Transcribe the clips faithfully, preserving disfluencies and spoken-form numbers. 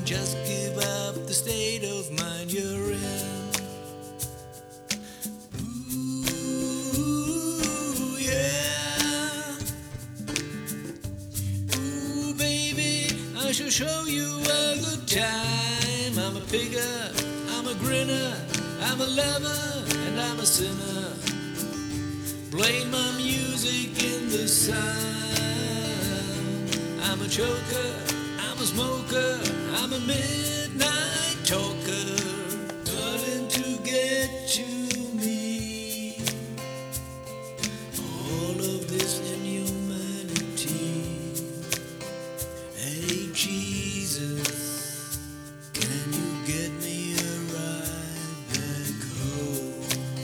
Just give up the state of mind you're in. Ooh, yeah. Ooh, baby, I shall show you a good time. I'm a pigger, I'm a grinner, I'm a lover, and I'm a sinner. Blame my music in the sun. I'm a choker, I'm a smoker, I'm a midnight talker. Nothing to get to me. All of this inhumanity. Hey Jesus, can you get me a ride back home?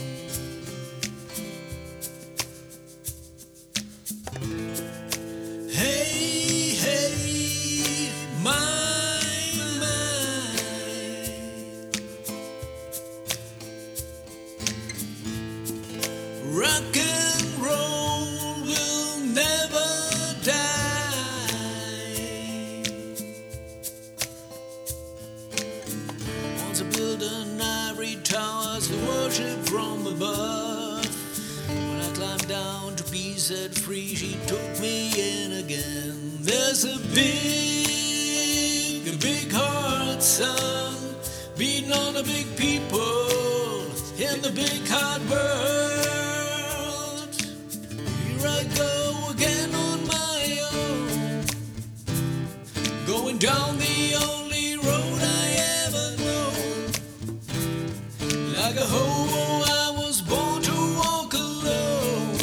Hey, hey, my, my. Rock and roll will never die. Once I built an ivory tower to worship from above. When I climbed down to be set free, she took me in again. There's a big, a big heart, son, beating on the big people in the big hard world. Here I go again on my own, going down the only road I ever know. Like a hobo, I was born to walk alone,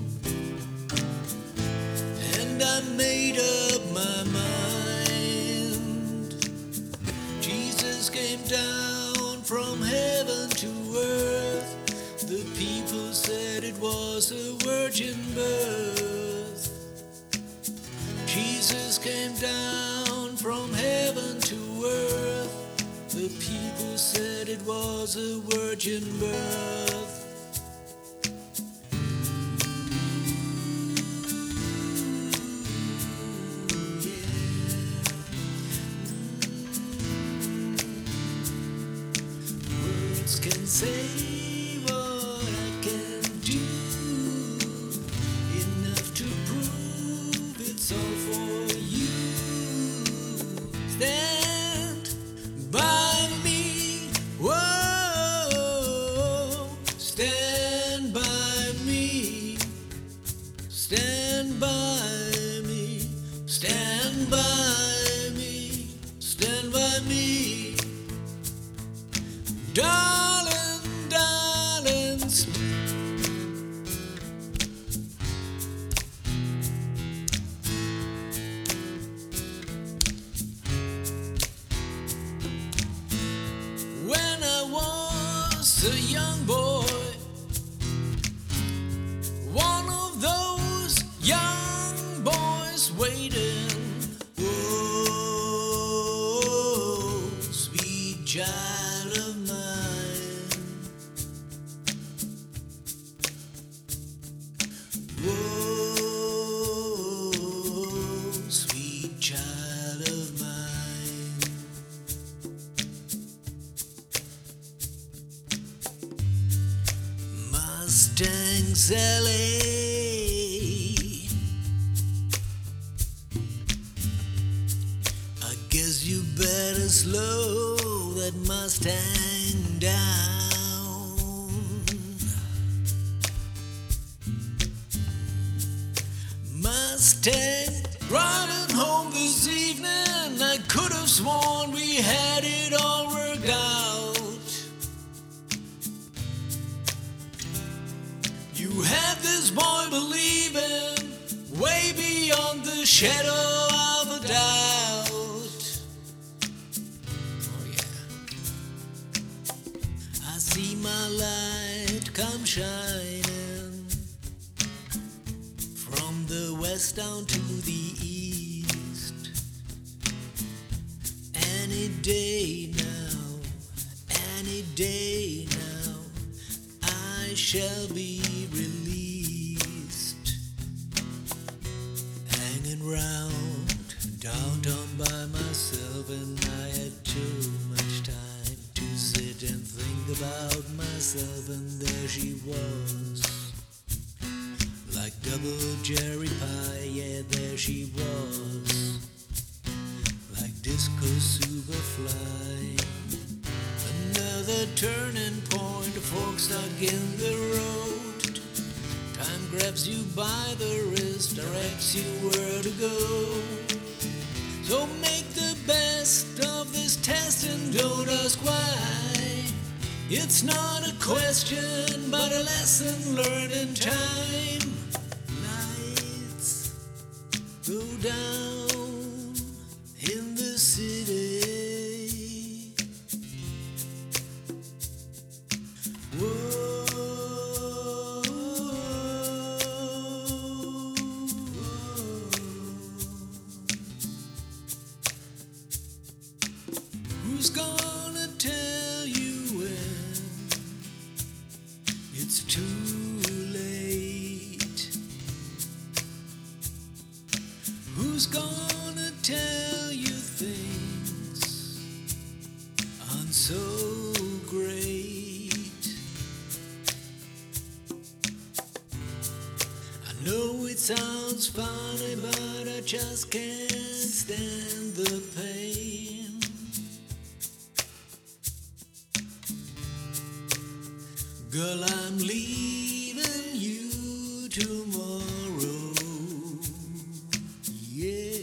and I made up my mind. Jesus came down from heaven to earth. The people said it was a virgin birth. Jesus came down from heaven to earth. The people said it was a virgin birth. Words can say what I can do, enough to prove it's all for you. Stand by me, whoa, stand by me, stand by me, stand by me, stand by me. Darling, darling, st- when I was a young boy, one of those young boys waiting. Whoa, sweet child of mine. Whoa, sweet child of mine. Mustangs L A. I guess you better slow that Mustang down. Mustang driving home this evening. I could have sworn we had it all worked out. You had this boy believing way beyond the shadow of a doubt. Oh yeah. I see my light come shining from the west down to the east. Any day now, any day now, I shall be released. Hanging round downtown by myself, and I had she was. Like double Jerry pie, yeah, there she was. Like disco superfly. Another turning point, a fork stuck in the road. Time grabs you by the wrist, directs you where to go. So make the best of this test and don't ask why. It's not a question, but a lesson learned in time. Lights go down in the city. Whoa. Who's gonna tell you when it's too late? Who's gonna tell you things aren't so great? I know it sounds funny, but I just can't stand the pain. Girl, I'm leaving you tomorrow. Yeah.